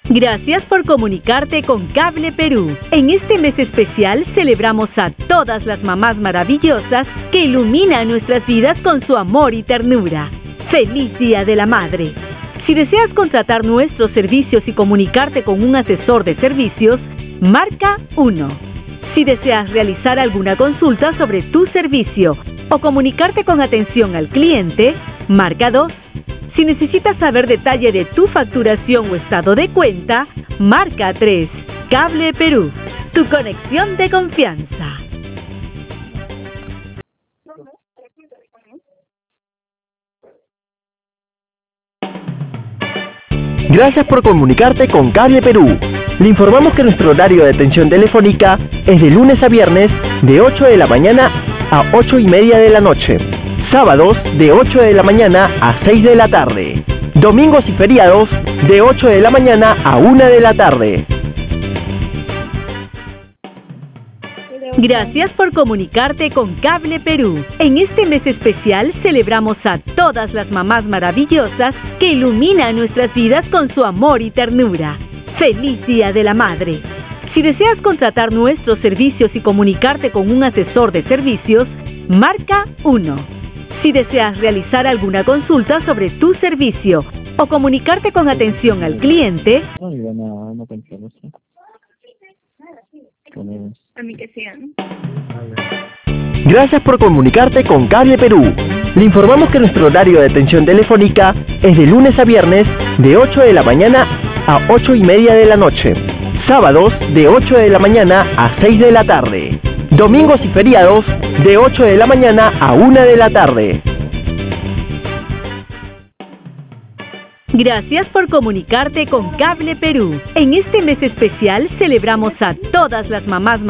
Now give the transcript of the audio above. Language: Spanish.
Gracias por comunicarte con Cable Perú. En este mes especial celebramos a todas las mamás maravillosas que iluminan nuestras vidas con su amor y ternura. ¡Feliz Día de la Madre! Si deseas contratar nuestros servicios y comunicarte con un asesor de servicios, marca 1. Si deseas realizar alguna consulta sobre tu servicio o comunicarte con atención al cliente, marca 2. Si necesitas saber detalle de tu facturación o estado de cuenta, marca 3. Cable Perú, tu conexión de confianza. Gracias por comunicarte con Cable Perú. Le informamos que nuestro horario de atención telefónica es de lunes a viernes de 8 de la mañana a 8:30 de la noche. Sábados de 8 de la mañana a 6 de la tarde. Domingos y feriados de 8 de la mañana a 1 de la tarde. Gracias por comunicarte con Cable Perú. En este mes especial celebramos a todas las mamás maravillosas que iluminan nuestras vidas con su amor y ternura. ¡Feliz Día de la Madre! Si deseas contratar nuestros servicios y comunicarte con un asesor de servicios, marca 1. Si deseas realizar alguna consulta sobre tu servicio o comunicarte con atención al cliente, Gracias por comunicarte con Cable Perú. Le informamos que nuestro horario de atención telefónica es de lunes a viernes de 8 de la mañana a 8:30 de la noche. Sábados de 8 de la mañana a 6 de la tarde. Domingos y feriados de 8 de la mañana a 1 de la tarde. Gracias por comunicarte con Cable Perú. En este mes especial celebramos a todas las mamás